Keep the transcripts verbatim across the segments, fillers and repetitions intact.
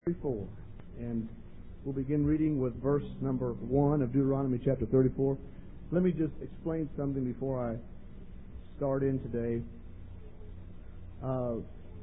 thirty-four, and we'll begin reading with verse number one of Deuteronomy chapter thirty-four. Let me just explain something before I start in today. Uh,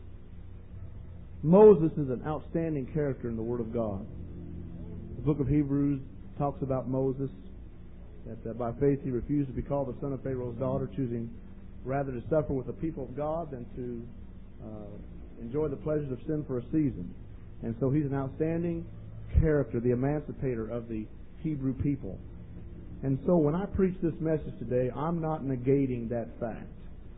Moses is an outstanding character in the Word of God. The book of Hebrews talks about Moses, that uh, by faith he refused to be called the son of Pharaoh's daughter, choosing rather to suffer with the people of God than to uh, enjoy the pleasures of sin for a season. And so he's an outstanding character, the emancipator of the Hebrew people. And so when I preach this message today, I'm not negating that fact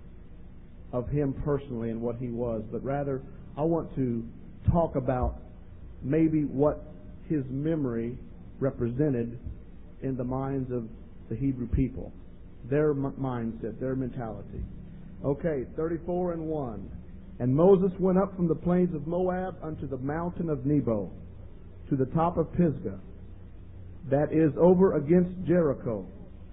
of him personally and what he was, but rather I want to talk about maybe what his memory represented in the minds of the Hebrew people, their m- mindset, their mentality. Okay, thirty-four and one. And Moses went up from the plains of Moab unto the mountain of Nebo, to the top of Pisgah, that is over against Jericho.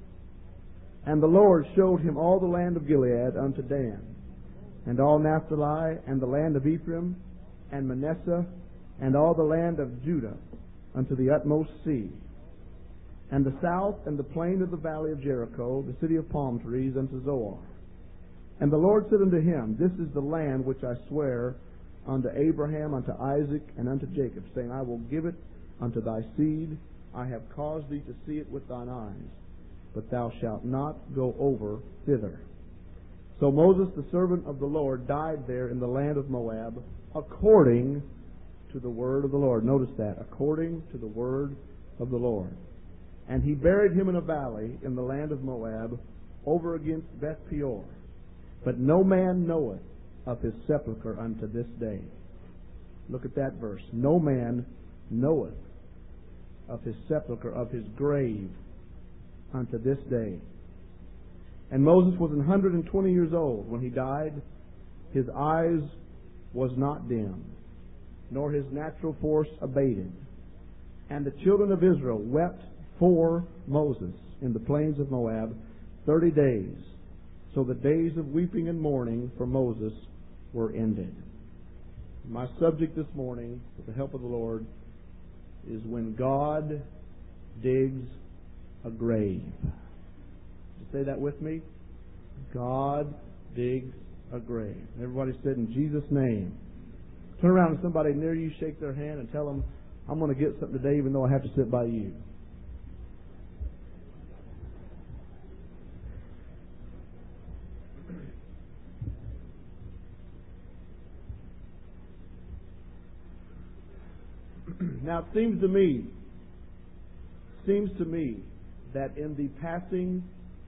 And the Lord showed him all the land of Gilead unto Dan, and all Naphtali, and the land of Ephraim, and Manasseh, and all the land of Judah, unto the utmost sea, and the south, and the plain of the valley of Jericho, the city of palm trees, unto Zoar. And the Lord said unto him, This is the land which I swear unto Abraham, unto Isaac, and unto Jacob, saying, I will give it unto thy seed. I have caused thee to see it with thine eyes, but thou shalt not go over thither. So Moses, the servant of the Lord, died there in the land of Moab, according to the word of the Lord. Notice that, according to the word of the Lord. And he buried him in a valley in the land of Moab, over against Beth Peor. But no man knoweth of his sepulchre unto this day. Look at that verse. No man knoweth of his sepulchre, of his grave, unto this day. And Moses was an hundred and twenty years old when he died. His eyes was not dim, nor his natural force abated. And the children of Israel wept for Moses in the plains of Moab thirty days. So the days of weeping and mourning for Moses were ended. My subject this morning, with the help of the Lord, is when God digs a grave. Did you say that with me? God digs a grave. Everybody said, in Jesus' name. Turn around to somebody near you, shake their hand, and tell them, I'm going to get something today even though I have to sit by you. Now, it seems to me, seems to me that in the passing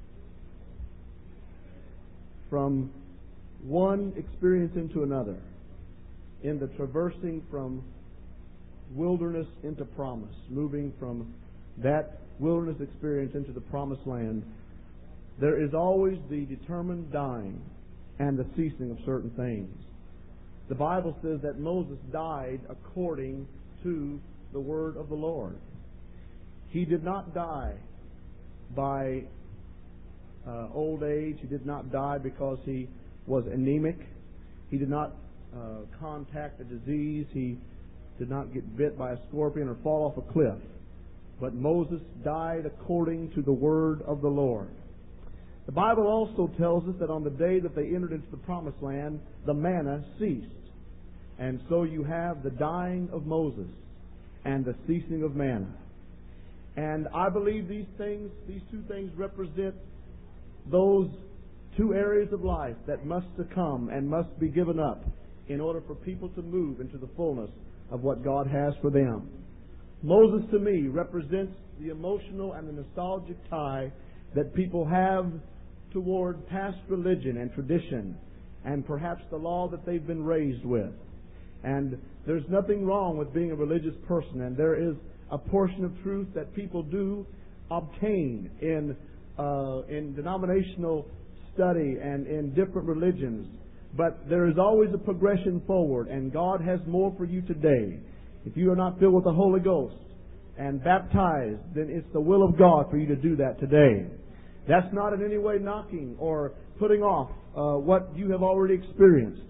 from one experience into another, in the traversing from wilderness into promise, moving from that wilderness experience into the promised land, there is always the determined dying and the ceasing of certain things. The Bible says that Moses died according to the word of the Lord. He did not die by uh, old age. He did not die because he was anemic. He did not uh, contact a disease. He did not get bit by a scorpion or fall off a cliff. But Moses died according to the word of the Lord. The Bible also tells us that on the day that they entered into the promised land, the manna ceased. And so you have the dying of Moses and the ceasing of manna. And I believe these things, these two things represent those two areas of life that must succumb and must be given up in order for people to move into the fullness of what God has for them. Moses, to me, represents the emotional and the nostalgic tie that people have toward past religion and tradition and perhaps the law that they've been raised with. And there's nothing wrong with being a religious person, and there is a portion of truth that people do obtain in uh, in denominational study and in different religions. But there is always a progression forward, and God has more for you today. If you are not filled with the Holy Ghost and baptized, then it's the will of God for you to do that today. That's not in any way knocking or putting off uh, what you have already experienced.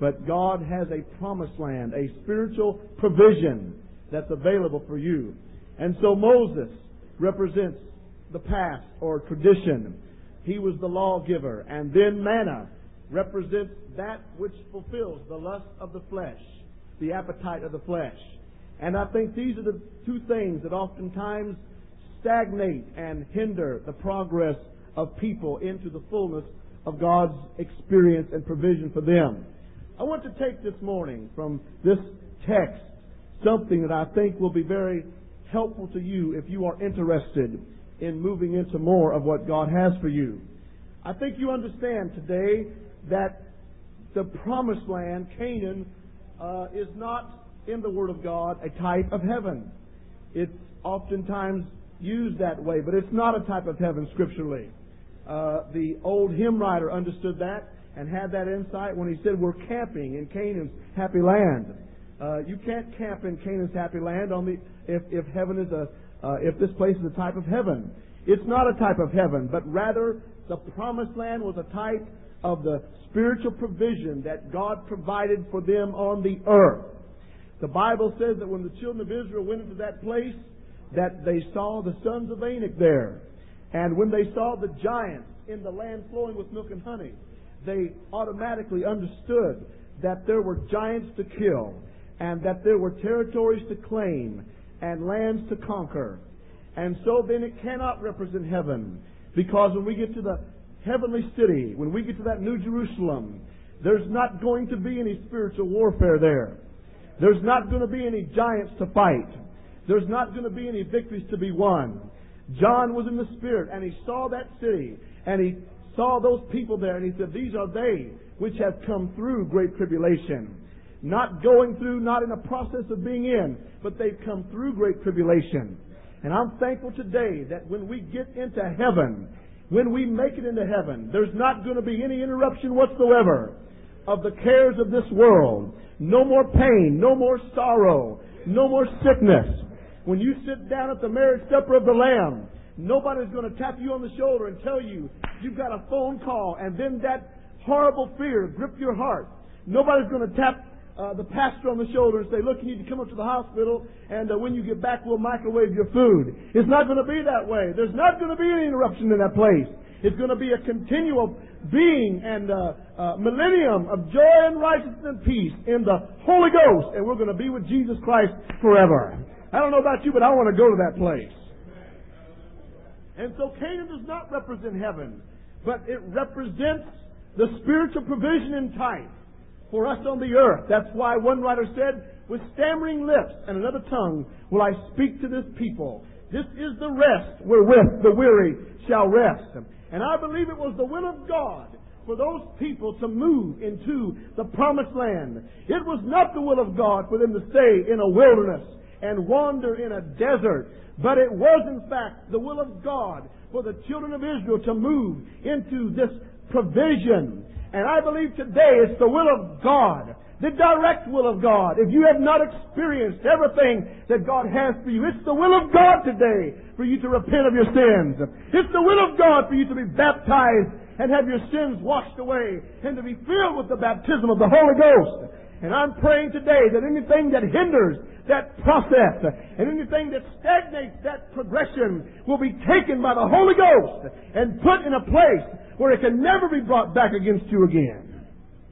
But God has a promised land, a spiritual provision that's available for you. And so Moses represents the past or tradition. He was the lawgiver. And then manna represents that which fulfills the lust of the flesh, the appetite of the flesh. And I think these are the two things that oftentimes stagnate and hinder the progress of people into the fullness of God's experience and provision for them. I want to take this morning from this text something that I think will be very helpful to you if you are interested in moving into more of what God has for you. I think you understand today that the promised land, Canaan, uh, is not in the Word of God a type of heaven. It's oftentimes used that way, but it's not a type of heaven scripturally. Uh, the old hymn writer understood that and had that insight when he said we're camping in Canaan's happy land. Uh, you can't camp in Canaan's happy land on the if, if heaven is a uh, if this place is a type of heaven. It's not a type of heaven, but rather the promised land was a type of the spiritual provision that God provided for them on the earth. The Bible says that when the children of Israel went into that place, that they saw the sons of Anak there. And when they saw the giants in the land flowing with milk and honey, they automatically understood that there were giants to kill and that there were territories to claim and lands to conquer. And so then it cannot represent heaven, because when we get to the heavenly city, when we get to that New Jerusalem, there's not going to be any spiritual warfare there. There's not going to be any giants to fight. There's not going to be any victories to be won. John was in the Spirit, and he saw that city, and he saw those people there, and he said, these are they which have come through great tribulation. Not going through, not in a process of being in, but they've come through great tribulation. And I'm thankful today that when we get into heaven, when we make it into heaven, there's not going to be any interruption whatsoever of the cares of this world. No more pain, no more sorrow, no more sickness. When you sit down at the marriage supper of the Lamb, nobody's going to tap you on the shoulder and tell you you've got a phone call, and then that horrible fear grip your heart. Nobody's going to tap uh, the pastor on the shoulder and say, look, you need to come up to the hospital, and uh, when you get back, we'll microwave your food. It's not going to be that way. There's not going to be any interruption in that place. It's going to be a continual being and uh, uh, millennium of joy and righteousness and peace in the Holy Ghost, and we're going to be with Jesus Christ forever. I don't know about you, but I want to go to that place. And so Canaan does not represent heaven, but it represents the spiritual provision and type for us on the earth. That's why one writer said, with stammering lips and another tongue will I speak to this people. This is the rest wherewith the weary shall rest. And I believe it was the will of God for those people to move into the promised land. It was not the will of God for them to stay in a wilderness and wander in a desert, but it was in fact the will of God for the children of Israel to move into this provision. And I believe today it's the will of God, the direct will of God. If you have not experienced everything that God has for you, it's the will of God today for you to repent of your sins. It's the will of God for you to be baptized and have your sins washed away and to be filled with the baptism of the Holy Ghost. And I'm praying today that anything that hinders that process and anything that stagnates that progression will be taken by the Holy Ghost and put in a place where it can never be brought back against you again.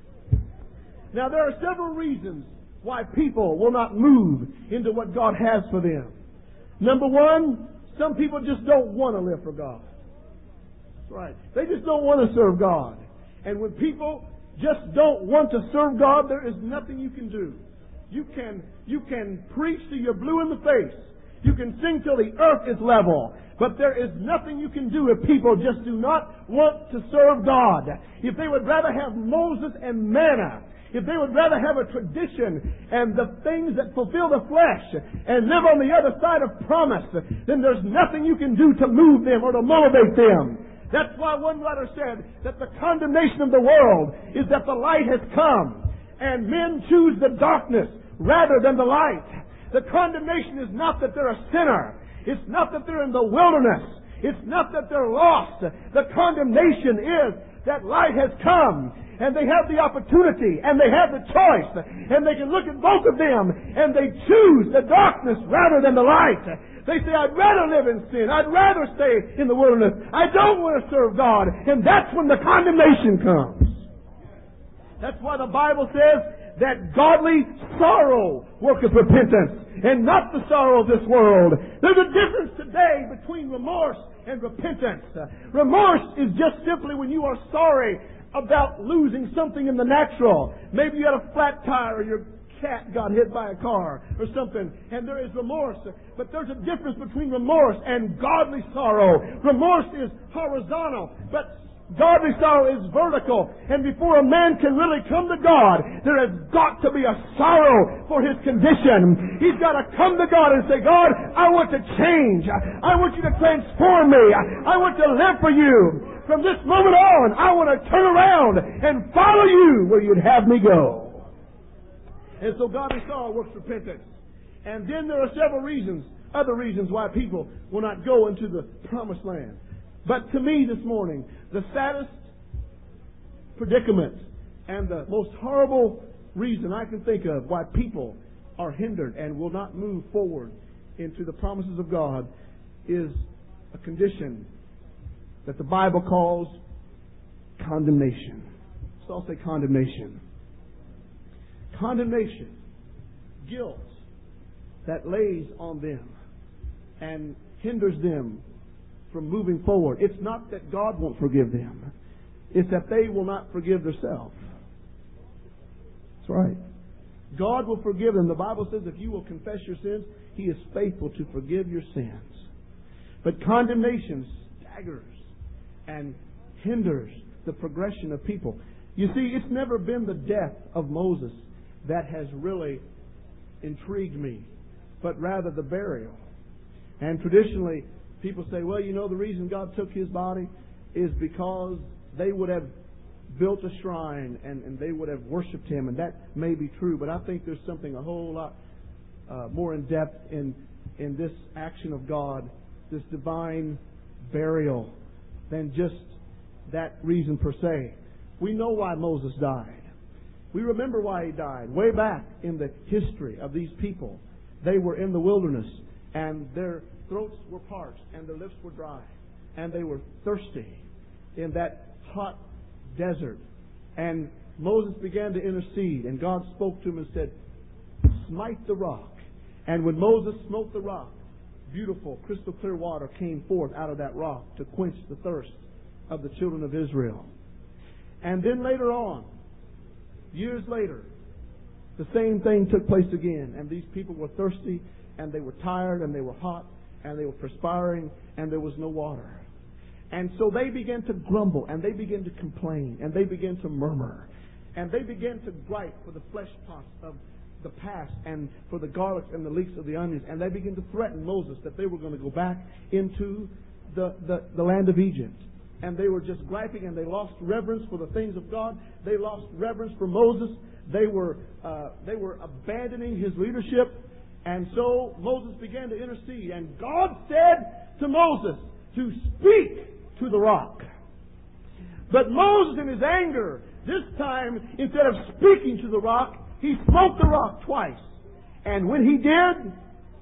Now, there are several reasons why people will not move into what God has for them. Number one, some people just don't want to live for God. That's right. They just don't want to serve God. And when people just don't want to serve God, there is nothing you can do. You can, you can preach till you're blue in the face. You can sing till the earth is level. But there is nothing you can do if people just do not want to serve God. If they would rather have Moses and manna, if they would rather have a tradition and the things that fulfill the flesh and live on the other side of promise, then there's nothing you can do to move them or to motivate them. That's why one writer said that the condemnation of the world is that the light has come and men choose the darkness rather than the light. The condemnation is not that they're a sinner. It's not that they're in the wilderness. It's not that they're lost. The condemnation is that light has come and they have the opportunity, and they have the choice, and they can look at both of them, and they choose the darkness rather than the light. They say, I'd rather live in sin. I'd rather stay in the wilderness. I don't want to serve God. And that's when the condemnation comes. That's why the Bible says that godly sorrow worketh repentance, and not the sorrow of this world. There's a difference today between remorse and repentance. Uh, remorse is just simply when you are sorry about losing something in the natural. Maybe you had a flat tire, or your cat got hit by a car or something, and there is remorse. But there's a difference between remorse and godly sorrow. Remorse is horizontal, but godly sorrow is vertical. And before a man can really come to God, there has got to be a sorrow for his condition. He's got to come to God and say, God, I want to change. I want you to transform me. I want to live for you. From this moment on, I want to turn around and follow you where you'd have me go. And so godly sorrow works repentance. And then there are several reasons, other reasons why people will not go into the promised land. But to me this morning, the saddest predicament and the most horrible reason I can think of why people are hindered and will not move forward into the promises of God is a condition that the Bible calls condemnation. So I'll say condemnation. Condemnation, guilt that lays on them and hinders them from moving forward. It's not that God won't forgive them. It's that they will not forgive themselves. That's right. God will forgive them. The Bible says if you will confess your sins, He is faithful to forgive your sins. But condemnation staggers and hinders the progression of people. You see, it's never been the death of Moses that has really intrigued me, but rather the burial. And traditionally, people say, well, you know, the reason God took his body is because they would have built a shrine and, and they would have worshipped him, and that may be true, but I think there's something a whole lot uh, more in depth in, in this action of God, this divine burial, than just that reason per se. We know why Moses died. We remember why he died. Way back in the history of these people, they were in the wilderness, and their throats were parched, and their lips were dry, and they were thirsty in that hot desert. And Moses began to intercede, and God spoke to him and said, smite the rock. And when Moses smote the rock, beautiful, crystal clear water came forth out of that rock to quench the thirst of the children of Israel. And then later on, years later, the same thing took place again, and these people were thirsty, and they were tired, and they were hot, and they were perspiring, and there was no water. And so they began to grumble, and they began to complain, and they began to murmur, and they began to gripe for the flesh pots of the past and for the garlics and the leeks of the onions, and they began to threaten Moses that they were going to go back into the, the, the land of Egypt. And they were just griping, and they lost reverence for the things of God. They lost reverence for Moses. They were uh, they were abandoning his leadership. And so Moses began to intercede. And God said to Moses to speak to the rock. But Moses, in his anger, this time, instead of speaking to the rock, he smote the rock twice. And when he did,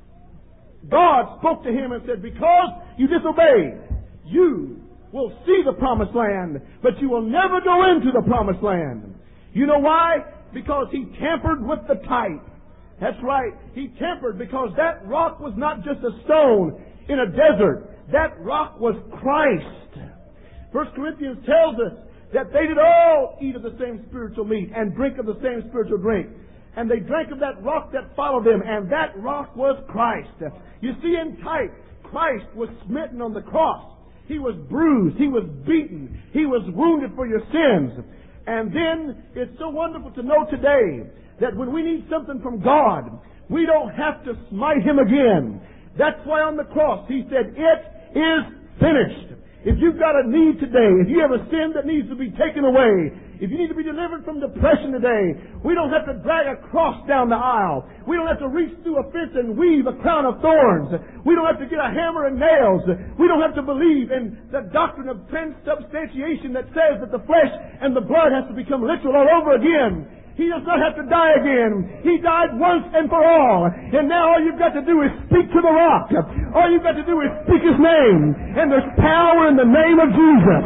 God spoke to him and said, because you disobeyed, you will see the promised land, but you will never go into the promised land. You know why? Because he tampered with the type. That's right. He tampered because that rock was not just a stone in a desert. That rock was Christ. First Corinthians tells us that they did all eat of the same spiritual meat and drink of the same spiritual drink. And they drank of that rock that followed them, and that rock was Christ. You see, in type, Christ was smitten on the cross. He was bruised. He was beaten. He was wounded for your sins. And then it's so wonderful to know today that when we need something from God, we don't have to smite Him again. That's why on the cross He said, it is finished. If you've got a need today, if you have a sin that needs to be taken away, If you need to be delivered from depression today, we don't have to drag a cross down the aisle. We don't have to reach through a fence and weave a crown of thorns. We don't have to get a hammer and nails. We don't have to believe in the doctrine of transubstantiation that says that the flesh and the blood has to become literal all over again. He does not have to die again. He died once and for all. And now all you've got to do is speak to the rock. All you've got to do is speak His name. And there's power in the name of Jesus.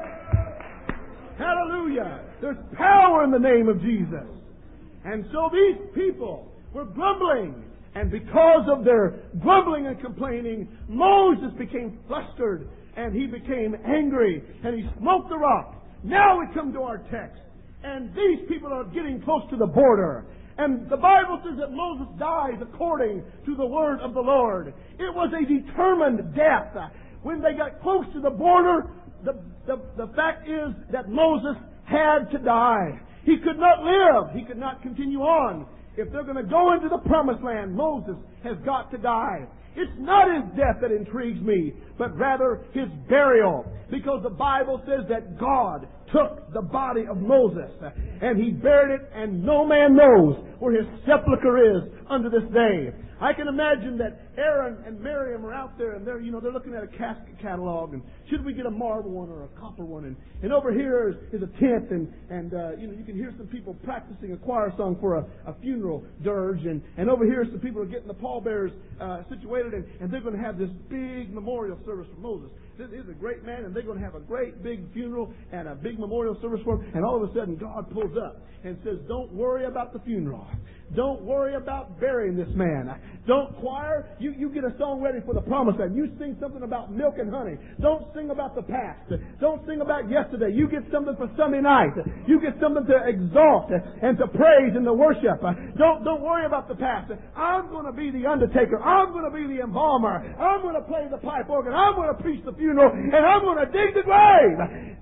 Hallelujah. There's power in the name of Jesus. And so these people were grumbling. And because of their grumbling and complaining, Moses became flustered and he became angry and he smote the rock. Now we come to our text. And these people are getting close to the border. And the Bible says that Moses dies according to the word of the Lord. It was a determined death. When they got close to the border, the, the, the fact is that Moses had to die. He could not live. He could not continue on. If they're going to go into the promised land, Moses has got to die. It's not his death that intrigues me, but rather his burial. Because the Bible says that God took the body of Moses and He buried it, and no man knows where his sepulcher is unto this day. I can imagine that Aaron and Miriam are out there and they're, you know, they're looking at a casket catalog and should we get a marble one or a copper one? And, and over here is, is a tent and, and uh, you know, you can hear some people practicing a choir song for a, a funeral dirge. And, and over here some people are getting the pallbearers uh, situated and, and they're going to have this big memorial service for Moses. This is a great man and they're going to have a great big funeral and a big memorial service for him. And all of a sudden God pulls up and says, don't worry about the funeral. Don't worry about burying this man. Don't choir. You, you get a song ready for the promised land. You sing something about milk and honey. Don't sing about the past. Don't sing about yesterday. You get something for Sunday night. You get something to exalt and to praise in the worship. Don't, don't worry about the past. I'm going to be the undertaker. I'm going to be the embalmer. I'm going to play the pipe organ. I'm going to preach the funeral. And I'm going to dig the grave.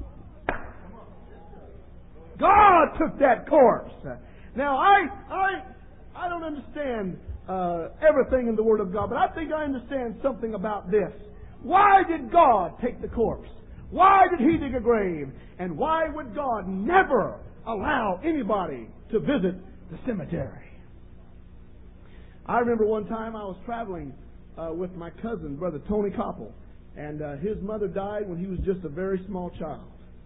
God took that course. Now, I I I don't understand uh, everything in the Word of God, but I think I understand something about this. Why did God take the corpse? Why did He dig a grave? And why would God never allow anybody to visit the cemetery? I remember one time I was traveling uh, with my cousin, Brother Tony Koppel, and uh, his mother died when he was just a very small child.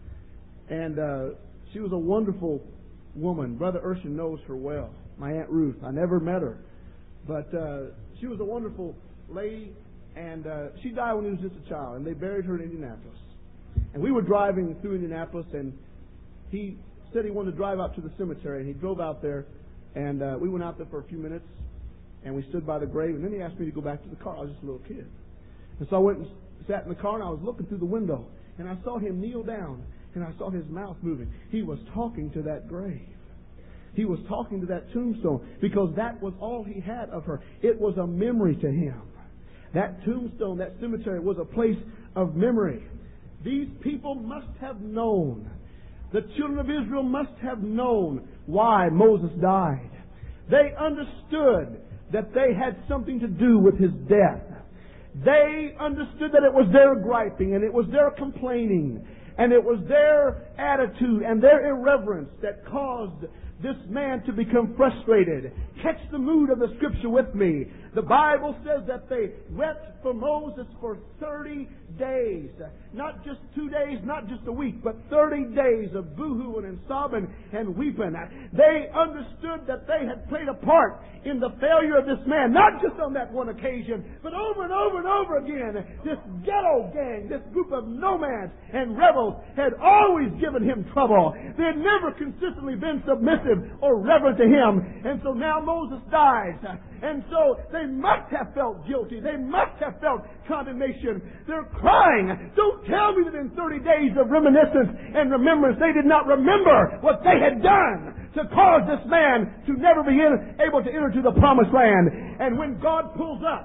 And uh, she was a wonderful woman. Brother Urshan knows her well. My Aunt Ruth. I never met her. But uh, she was a wonderful lady, and uh, she died when he was just a child, and they buried her in Indianapolis. And we were driving through Indianapolis, and he said he wanted to drive out to the cemetery, and he drove out there, and uh, we went out there for a few minutes, and we stood by the grave, and then he asked me to go back to the car. I was just a little kid. And so I went and sat in the car, and I was looking through the window, and I saw him kneel down, and I saw his mouth moving. He was talking to that grave. He was talking to that tombstone because that was all he had of her. It was a memory to him. That tombstone, that cemetery was a place of memory. These people must have known. The children of Israel must have known why Moses died. They understood that they had something to do with his death. They understood that it was their griping and it was their complaining and it was their attitude and their irreverence that caused this man to become frustrated. Catch the mood of the Scripture with me. The Bible says that they wept for Moses for thirty days. Not just two days, not just a week, but thirty days of boo-hooing and sobbing and weeping. They understood that they had played a part in the failure of this man, not just on that one occasion, but over and over and over again. This ghetto gang, this group of nomads and rebels had always given him trouble. They had never consistently been submissive or reverent to him. And so now Moses dies. And so they must have felt guilty. They must have felt condemnation. They're crying. Don't tell me that in thirty days of reminiscence and remembrance they did not remember what they had done to cause this man to never be in, able to enter to the promised land. And when God pulls up,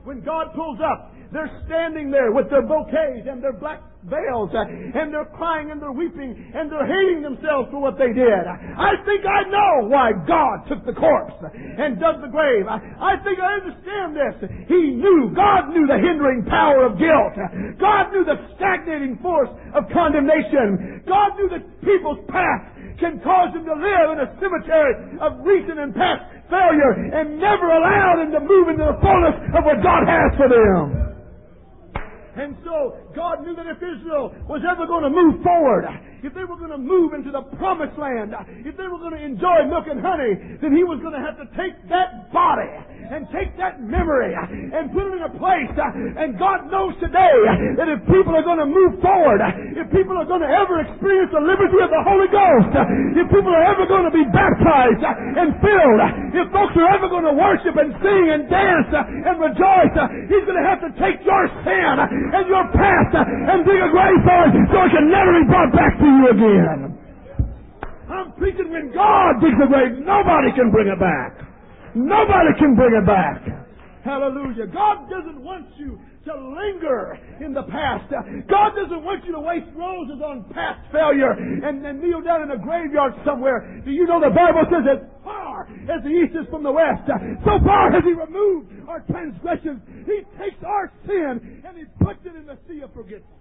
when God pulls up, they're standing there with their bouquets and their black veils, uh, and they're crying and they're weeping and they're hating themselves for what they did. I think I know why God took the corpse and dug the grave. I, I think I understand this. He knew, God knew the hindering power of guilt. God knew the stagnating force of condemnation. God knew that people's past can cause them to live in a cemetery of recent and past failure and never allow them to move into the fullness of what God has for them. And so God knew that if Israel was ever going to move forward, if they were going to move into the promised land, if they were going to enjoy milk and honey, then He was going to have to take that body and take that memory and put it in a place. And God knows today that if people are going to move forward, if people are going to ever experience the liberty of the Holy Ghost, if people are ever going to be baptized and filled, if folks are ever going to worship and sing and dance and rejoice, He's going to have to take your sin and your past and dig a grave for it so it can never be brought back to you again. I'm preaching when God digs a grave, nobody can bring it back. Nobody can bring it back. Hallelujah. God doesn't want you to linger in the past. God doesn't want you to waste roses on past failure and, and kneel down in a graveyard somewhere. Do you know the Bible says as far as the east is from the west, so far has He removed our transgressions. He takes our sin and He puts it in the sea of forgetfulness,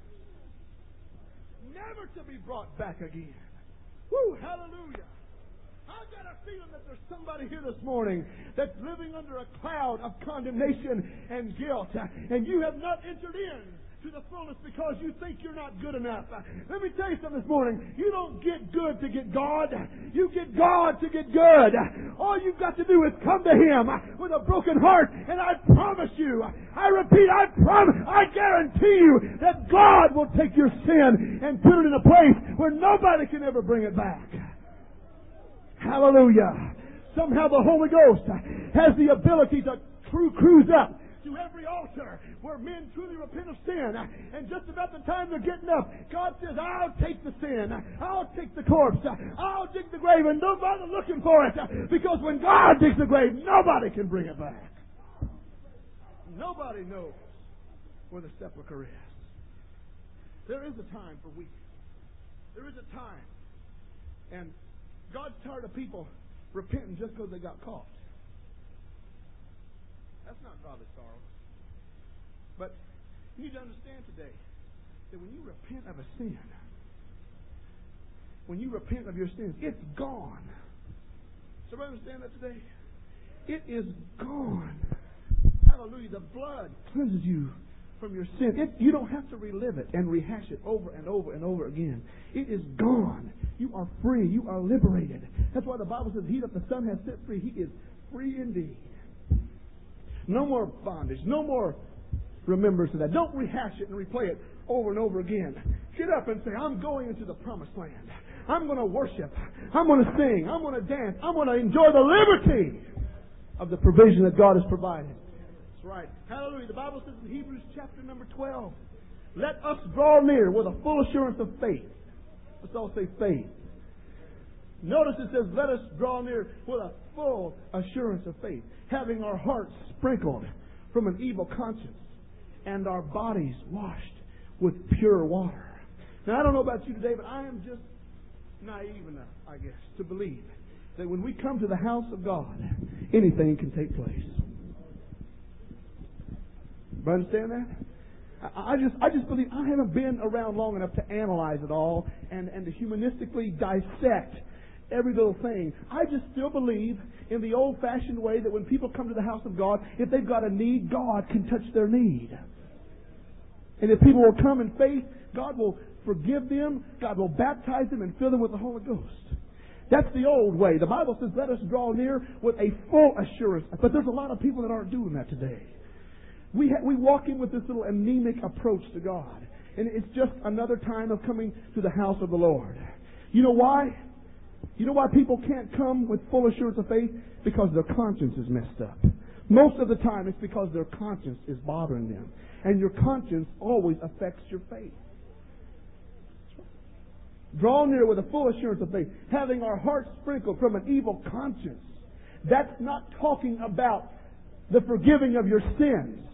never to be brought back again. Woo, hallelujah. I've got a feeling that there's somebody here this morning that's living under a cloud of condemnation and guilt, and you have not entered in to the fullness because you think you're not good enough. Let me tell you something this morning. You don't get good to get God. You get God to get good. All you've got to do is come to Him with a broken heart, and I promise you, I repeat, I promise, I guarantee you that God will take your sin and put it in a place where nobody can ever bring it back. Hallelujah. Somehow the Holy Ghost has the ability to cru- cruise up to every altar where men truly repent of sin. And just about the time they're getting up, God says, I'll take the sin. I'll take the corpse. I'll dig the grave, and don't bother looking for it. Because when God digs the grave, nobody can bring it back. Nobody knows where the sepulcher is. There is a time for weeping. There is a time. And God's tired of people repenting just because they got caught. That's not godly sorrow. But you need to understand today that when you repent of a sin, when you repent of your sins, it's gone. Does everybody understand that today? It is gone. Hallelujah. The blood cleanses you from your sin. It, you don't have to relive it and rehash it over and over and over again. It is gone. You are free. You are liberated. That's why the Bible says, He that the Son has set free, He is free indeed. No more bondage. No more remembrance of that. Don't rehash it and replay it over and over again. Get up and say, I'm going into the promised land. I'm going to worship. I'm going to sing. I'm going to dance. I'm going to enjoy the liberty of the provision that God has provided. That's right. Hallelujah. The Bible says in Hebrews chapter number twelve, let us draw near with a full assurance of faith. Let's all say faith. Notice it says, let us draw near with a full assurance of faith, having our hearts sprinkled from an evil conscience and our bodies washed with pure water. Now, I don't know about you today, but I am just naive enough, I guess, to believe that when we come to the house of God, anything can take place. Do you understand that? I just, I just believe I haven't been around long enough to analyze it all and, and to humanistically dissect every little thing. I just still believe in the old-fashioned way that when people come to the house of God, if they've got a need, God can touch their need. And if people will come in faith, God will forgive them, God will baptize them and fill them with the Holy Ghost. That's the old way. The Bible says, let us draw near with a full assurance. But there's a lot of people that aren't doing that today. We ha- we walk in with this little anemic approach to God. And it's just another time of coming to the house of the Lord. You know why? You know why people can't come with full assurance of faith? Because their conscience is messed up. Most of the time it's because their conscience is bothering them. And your conscience always affects your faith. Draw near with a full assurance of faith, having our hearts sprinkled from an evil conscience. That's not talking about the forgiving of your sins.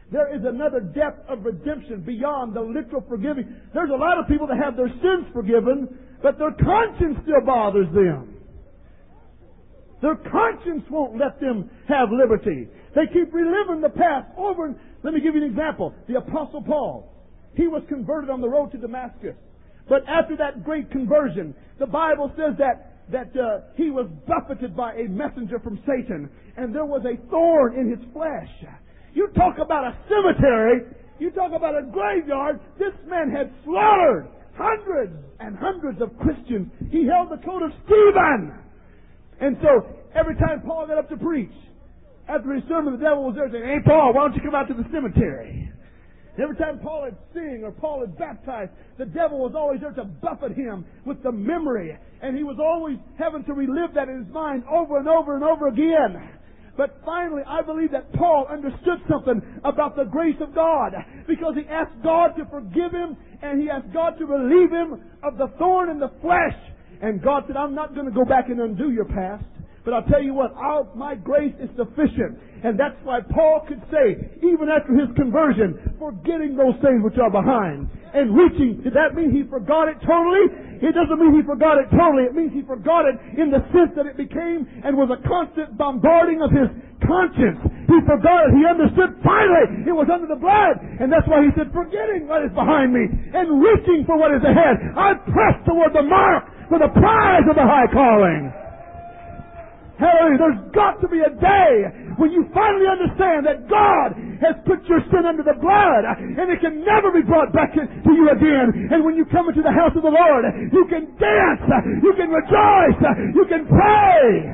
There is another depth of redemption beyond the literal forgiving. There's a lot of people that have their sins forgiven, but their conscience still bothers them. Their conscience won't let them have liberty. They keep reliving the past over and... Let me give you an example. The Apostle Paul. He was converted on the road to Damascus. But after that great conversion, the Bible says that, that uh, he was buffeted by a messenger from Satan. And there was a thorn in his flesh. You talk about a cemetery. You talk about a graveyard. This man had slaughtered hundreds and hundreds of Christians. He held the coat of Stephen. And so, every time Paul got up to preach, after his sermon, the devil was there saying, "Hey, Paul, why don't you come out to the cemetery?" And every time Paul had sing or Paul had baptized, the devil was always there to buffet him with the memory. And he was always having to relive that in his mind over and over and over again. But finally, I believe that Paul understood something about the grace of God, because he asked God to forgive him, and he asked God to relieve him of the thorn in the flesh. And God said, "I'm not going to go back and undo your past. But I'll tell you what, our, my grace is sufficient." And that's why Paul could say, even after his conversion, forgetting those things which are behind and reaching. Did that mean he forgot it totally? It doesn't mean he forgot it totally. It means he forgot it in the sense that it became and was a constant bombarding of his conscience. He forgot it. He understood finally it was under the blood. And that's why he said, "Forgetting what is behind me and reaching for what is ahead, I press toward the mark for the prize of the high calling." Hallelujah. There's got to be a day when you finally understand that God has put your sin under the blood and it can never be brought back to you again. And when you come into the house of the Lord, you can dance, you can rejoice, you can pray.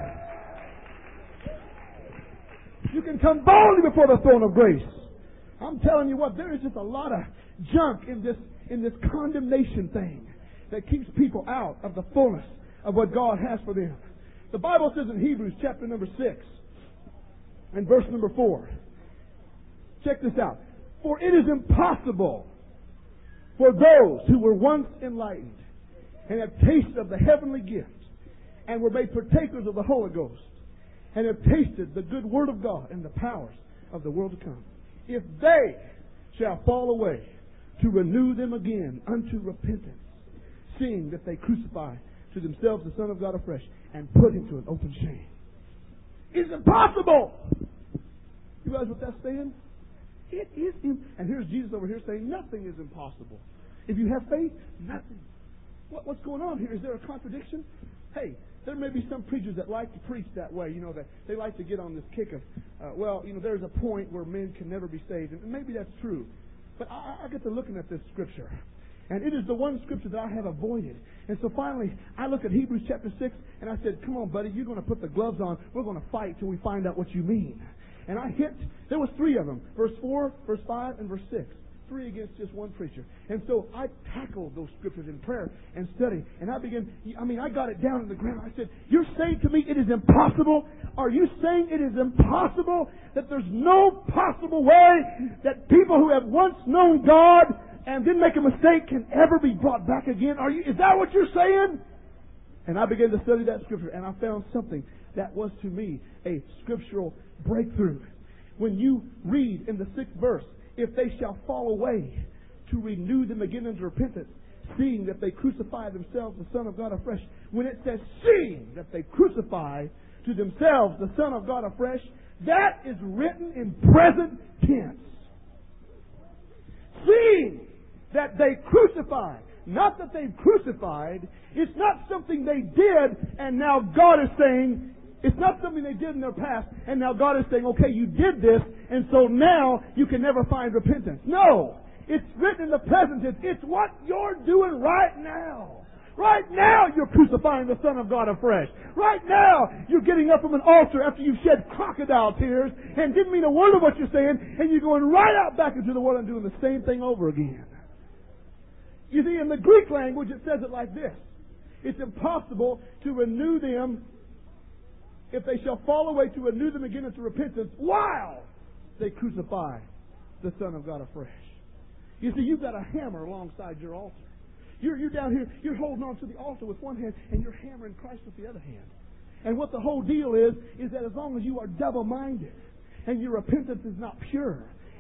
You can come boldly before the throne of grace. I'm telling you what, there is just a lot of junk in this, in this condemnation thing that keeps people out of the fullness of what God has for them. The Bible says in Hebrews chapter number six and verse number four. Check this out. "For it is impossible for those who were once enlightened and have tasted of the heavenly gift and were made partakers of the Holy Ghost and have tasted the good word of God and the powers of the world to come, if they shall fall away, to renew them again unto repentance, seeing that they crucify to themselves the Son of God afresh and put him to an open shame." It's impossible. You realize what that's saying? It is. Im- and here's Jesus over here saying nothing is impossible. If you have faith, nothing. What, what's going on here? Is there a contradiction? Hey, there may be some preachers that like to preach that way. You know, that they like to get on this kick of, uh, well, you know, there's a point where men can never be saved. And maybe that's true. But I, I get to looking at this scripture. And it is the one scripture that I have avoided. And so finally, I look at Hebrews chapter six, and I said, "Come on, buddy, you're going to put the gloves on. We're going to fight till we find out what you mean." And I hit, there was three of them. Verse four, verse five, and verse six. Three against just one preacher. And so I tackled those scriptures in prayer and study. And I began, I mean, I got it down on the ground. I said, "You're saying to me it is impossible? Are you saying it is impossible that there's no possible way that people who have once known God and didn't make a mistake can ever be brought back again? Are you? Is that what you're saying?" And I began to study that scripture, and I found something that was to me a scriptural breakthrough. When you read in the sixth verse, "If they shall fall away, to renew them again unto repentance, seeing that they crucify themselves the Son of God afresh." When it says, "seeing that they crucify to themselves the Son of God afresh," that is written in present tense. Seeing that they crucify. Not that they've crucified. It's not something they did and now God is saying, it's not something they did in their past and now God is saying, "Okay, you did this and so now you can never find repentance." No. It's written in the present tense. It's what you're doing right now. Right now you're crucifying the Son of God afresh. Right now you're getting up from an altar after you've shed crocodile tears and didn't mean a word of what you're saying, and you're going right out back into the world and doing the same thing over again. You see, in the Greek language it says it like this. It's impossible to renew them, if they shall fall away, to renew them again into repentance while they crucify the Son of God afresh. You see, you've got a hammer alongside your altar. You're, you're down here, you're holding on to the altar with one hand and you're hammering Christ with the other hand. And what the whole deal is, is that as long as you are double-minded and your repentance is not pure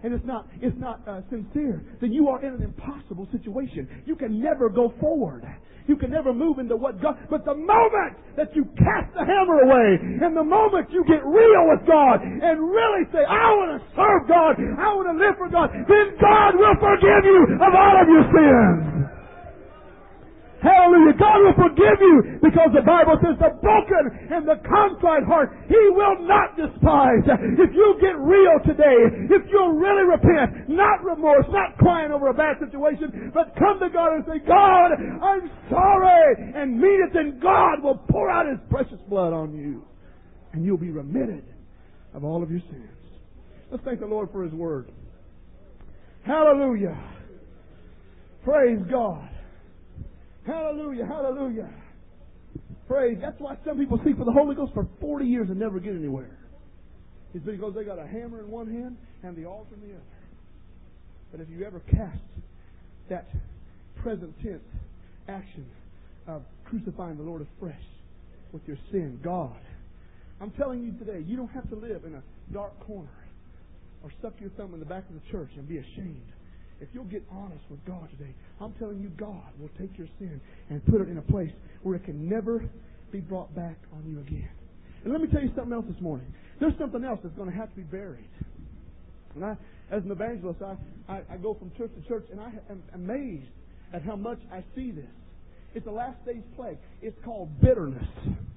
and it's not it's not uh, sincere, then you are in an impossible situation. You can never go forward. You can never move into what God... But the moment that you cast the hammer away, and the moment you get real with God, and really say, I want to serve God, I want to live for God, then God will forgive you of all of your sins. Hallelujah. God will forgive you because the Bible says the broken and the contrite heart He will not despise. If you get real today, if you'll really repent, not remorse, not crying over a bad situation, but come to God and say, God, I'm sorry, and mean it, then God will pour out His precious blood on you, and you'll be remitted of all of your sins. Let's thank the Lord for His Word. Hallelujah. Praise God. Hallelujah, hallelujah. Praise. That's why some people seek for the Holy Ghost for forty years and never get anywhere. It's because they got a hammer in one hand and the altar in the other. But if you ever cast that present tense action of crucifying the Lord afresh with your sin, God, I'm telling you today, you don't have to live in a dark corner or suck your thumb in the back of the church and be ashamed. If you'll get honest with God today, I'm telling you, God will take your sin and put it in a place where it can never be brought back on you again. And let me tell you something else this morning. There's something else that's going to have to be buried. And I, as an evangelist, I, I, I go from church to church, and I am amazed at how much I see this. It's the last day's plague. It's called bitterness.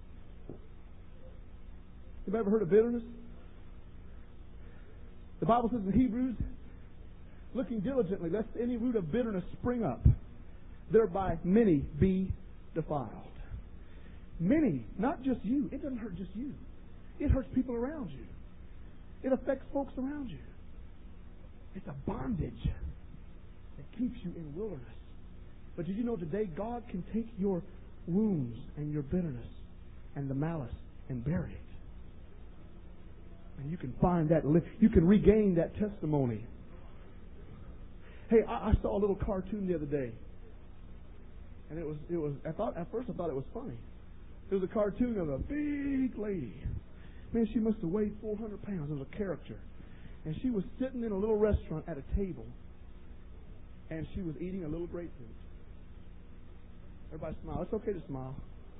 Have you ever heard of bitterness? The Bible says in Hebrews, looking diligently, lest any root of bitterness spring up, thereby many be defiled. Many, not just you. It doesn't hurt just you. It hurts people around you. It affects folks around you. It's a bondage that keeps you in wilderness. But did you know today God can take your wounds and your bitterness and the malice and bury it? And you can find that, you can regain that testimony. Hey, I, I saw a little cartoon the other day, and it was it was. I thought at first I thought it was funny. It was a cartoon of a big lady. Man, she must have weighed four hundred pounds. It was a character, and she was sitting in a little restaurant at a table, and she was eating a little grapefruit. Everybody smile. It's okay to smile.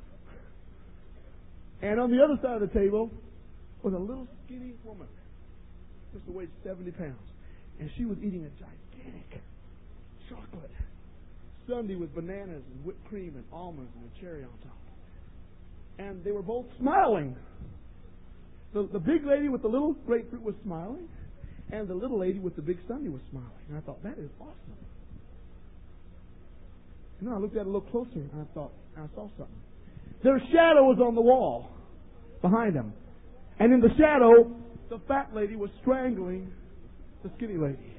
And on the other side of the table was a little skinny woman, must have weighed seventy pounds, and she was eating a gigantic chocolate sundae with bananas and whipped cream and almonds and a cherry on top. And they were both smiling. The, the big lady with the little grapefruit was smiling, and the little lady with the big sundae was smiling. And I thought, that is awesome. And then I looked at it a little closer, and I thought, and I saw something. Their shadow was on the wall behind them. And in the shadow, the fat lady was strangling the skinny lady.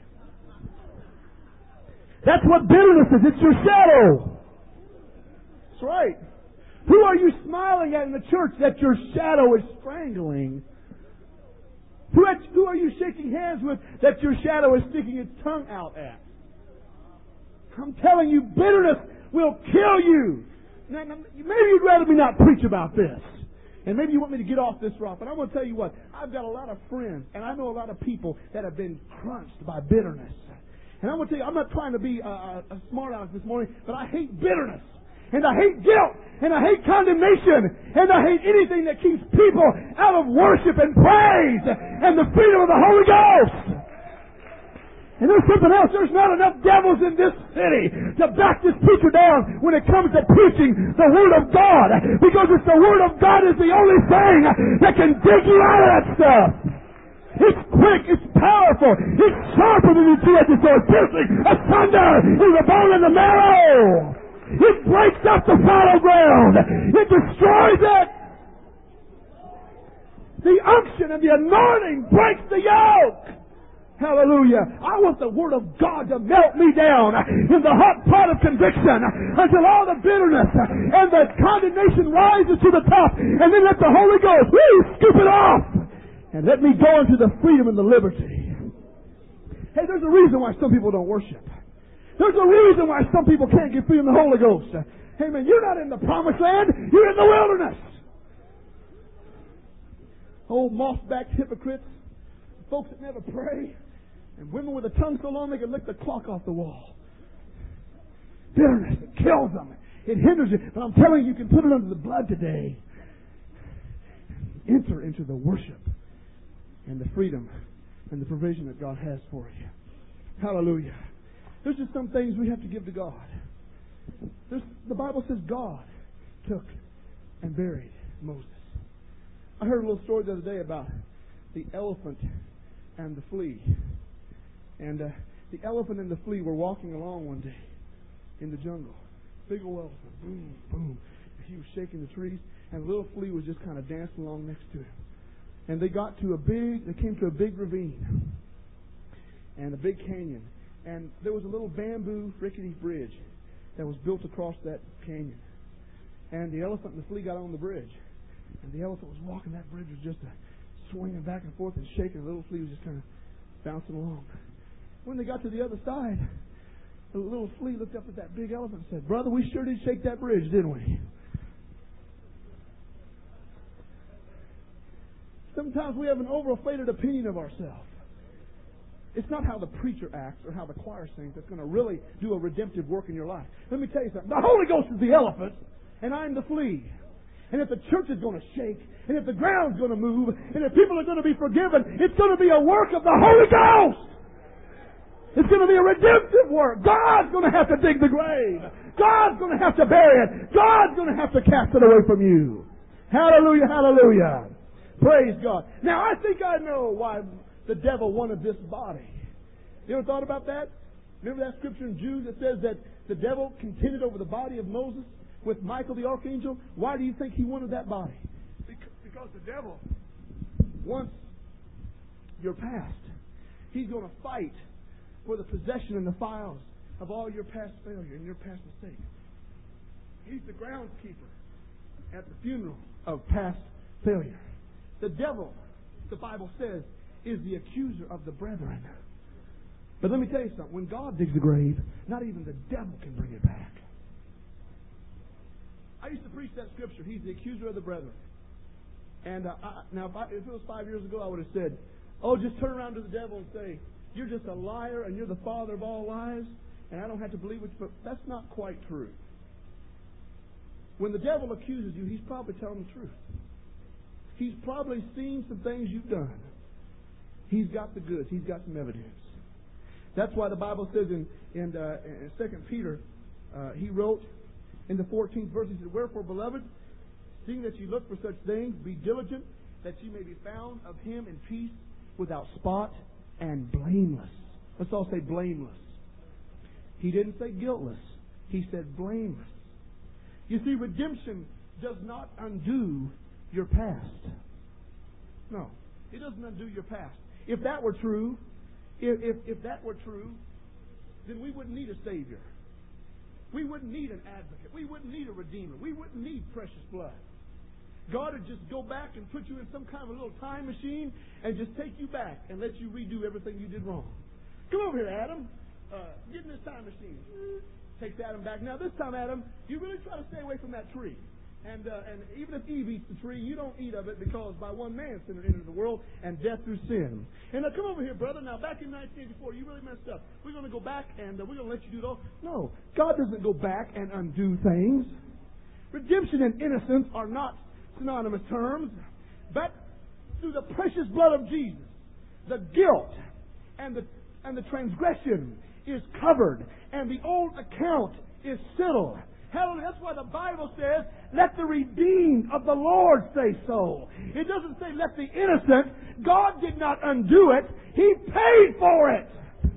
That's what bitterness is. It's your shadow. That's right. Who are you smiling at in the church that your shadow is strangling? Who, who are you shaking hands with that your shadow is sticking its tongue out at? I'm telling you, bitterness will kill you. Now, now, maybe you'd rather me not preach about this. And maybe you want me to get off this rock. But I'm going to tell you what. I've got a lot of friends, and I know a lot of people that have been crunched by bitterness. And I'm going to tell you, I'm not trying to be a, a, a smart aleck this morning, but I hate bitterness. And I hate guilt. And I hate condemnation. And I hate anything that keeps people out of worship and praise and the freedom of the Holy Ghost. And there's something else. There's not enough devils in this city to back this preacher down when it comes to preaching the Word of God. Because it's the Word of God is the only thing that can dig you out of that stuff. It's quick, it's powerful, it's sharper than the two-edged sword, piercing asunder in the bone and the marrow. It breaks up the fallow ground. It destroys it. The unction and the anointing breaks the yoke. Hallelujah. I want the Word of God to melt me down in the hot pot of conviction until all the bitterness and the condemnation rises to the top, and then let the Holy Ghost, whoo, scoop it off and let me go into the freedom and the liberty. Hey, there's a reason why some people don't worship. There's a reason why some people can't get free in the Holy Ghost. Hey, man, you're not in the promised land. You're in the wilderness. Old moss-backed hypocrites, folks that never pray, And women with a tongue so long they could lick the clock off the wall. Bitterness, it kills them. It hinders you. But I'm telling you, you can put it under the blood today. Enter into the worship and the freedom and the provision that God has for you. Hallelujah. There's just some things we have to give to God. There's, the Bible says God took and buried Moses. I heard a little story the other day about the elephant and the flea. And uh, the elephant and the flea were walking along one day in the jungle. Big old elephant. Boom, boom. He was shaking the trees. And the little flea was just kind of dancing along next to him. And they got to a big, they came to a big ravine. And a big canyon. And there was a little bamboo rickety bridge that was built across that canyon. And the elephant and the flea got on the bridge. And the elephant was walking. That bridge was just a swinging back and forth and shaking. The little flea was just kind of bouncing along. When they got to the other side, the little flea looked up at that big elephant and said, "Brother, we sure did shake that bridge, didn't we?" Sometimes we have an overinflated opinion of ourselves. It's not how the preacher acts or how the choir sings that's going to really do a redemptive work in your life. Let me tell you something. The Holy Ghost is the elephant, and I'm the flea. And if the church is going to shake, and if the ground's going to move, and if people are going to be forgiven, it's going to be a work of the Holy Ghost. It's going to be a redemptive work. God's going to have to dig the grave. God's going to have to bury it. God's going to have to cast it away from you. Hallelujah, hallelujah. Praise God. Now, I think I know why the devil wanted this body. You ever thought about that? Remember that scripture in Jude that says that the devil contended over the body of Moses with Michael the archangel? Why do you think he wanted that body? Because the devil wants your past. He's going to fight for the possession and the files of all your past failure and your past mistake. He's the groundskeeper at the funeral of past failure. The devil, the Bible says, is the accuser of the brethren. But let me tell you something. When God digs the grave, not even the devil can bring it back. I used to preach that scripture. He's the accuser of the brethren. And uh, I, now, if, I, if it was five years ago, I would have said, "Oh, just turn around to the devil and say, 'You're just a liar and you're the father of all lies, and I don't have to believe it.'" But that's not quite true. When the devil accuses you, he's probably telling the truth. He's probably seen some things you've done. He's got the goods. He's got some evidence. That's why the Bible says in, in, uh, in Second Peter, uh, he wrote in the fourteenth verse, he said, "Wherefore, beloved, seeing that you look for such things, be diligent, that you may be found of him in peace, without spot and blameless." Let's all say blameless. He didn't say guiltless. He said blameless. You see, redemption does not undo your past. No, it doesn't undo your past. If that were true, if, if, if that were true, then we wouldn't need a Savior. We wouldn't need an advocate. We wouldn't need a Redeemer. We wouldn't need precious blood. God would just go back and put you in some kind of a little time machine and just take you back and let you redo everything you did wrong. Come over here, Adam. Uh, get in this time machine. Takes Adam back. Now, this time, Adam, you really try to stay away from that tree. And uh, and even if Eve eats the tree, you don't eat of it, because by one man sin entered the world, and death through sin. And now come over here, brother. Now, back in nineteen eighty-four, you really messed up. We're going to go back and uh, we're going to let you do it all. No, God doesn't go back and undo things. Redemption and innocence are not synonymous terms. But through the precious blood of Jesus, the guilt and the and the transgression is covered, and the old account is settled. Hallelujah. That's why the Bible says, "Let the redeemed of the Lord say so." It doesn't say, "Let the innocent." God did not undo it. He paid for it.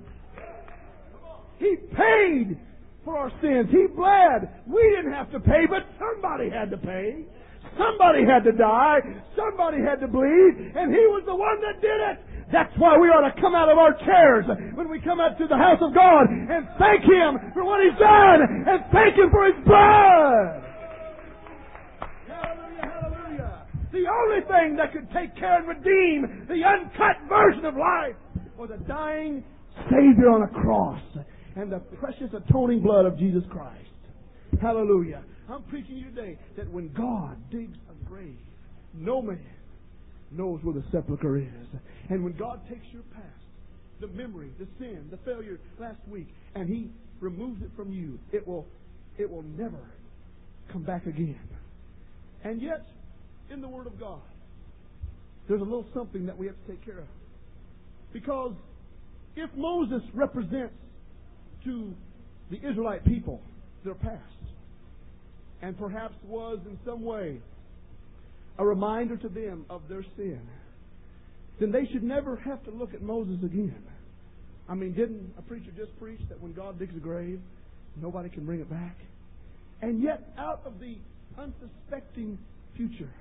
He paid for our sins. He bled. We didn't have to pay, but somebody had to pay. Somebody had to die. Somebody had to bleed. And He was the one that did it. That's why we ought to come out of our chairs when we come out to the house of God and thank Him for what He's done and thank Him for His blood. Hallelujah, hallelujah. The only thing that could take care and redeem the uncut version of life was a dying Savior on a cross and the precious atoning blood of Jesus Christ. Hallelujah. I'm preaching to you today that when God digs a grave, no man knows where the sepulcher is. And when God takes your past, the memory, the sin, the failure last week, and He removes it from you, it will, it will never come back again. And yet, in the Word of God, there's a little something that we have to take care of. Because if Moses represents to the Israelite people their past, and perhaps was in some way a reminder to them of their sin, then they should never have to look at Moses again. I mean, didn't a preacher just preach that when God digs a grave, nobody can bring it back? And yet, out of the unsuspecting future,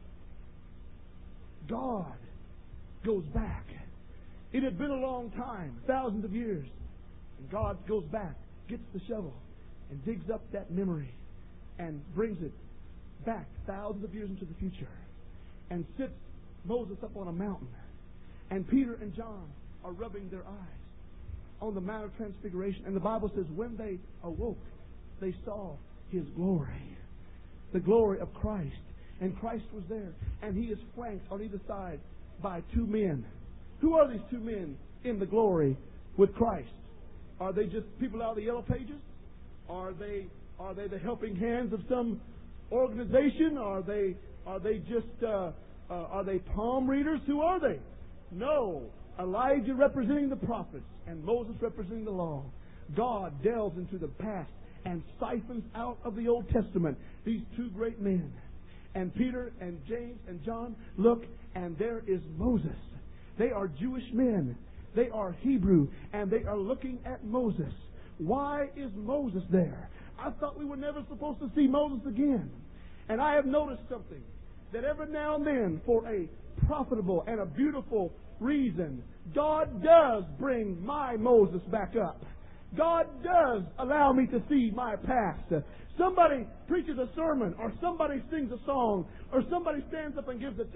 God goes back. It had been a long time, thousands of years, and God goes back, gets the shovel, and digs up that memory and brings it back thousands of years into the future and sits Moses up on a mountain. And Peter and John are rubbing their eyes on the Mount of Transfiguration. And the Bible says when they awoke, they saw His glory, the glory of Christ. And Christ was there. And He is flanked on either side by two men. Who are these two men in the glory with Christ? Are they just people out of the yellow pages? Are they are they the helping hands of some organization? Are they are they just uh, uh, are they palm readers? Who are they? No. Elijah representing the prophets and Moses representing the law. God delves into the past and siphons out of the Old Testament these two great men. And Peter and James and John look, and there is Moses. They are Jewish men. They are Hebrew, and they are looking at Moses. Why is Moses there? I thought we were never supposed to see Moses again. And I have noticed something, that every now and then, for a profitable and a beautiful reason, God does bring my Moses back up. God does allow me to see my past. Somebody preaches a sermon, or somebody sings a song, or somebody stands up and gives a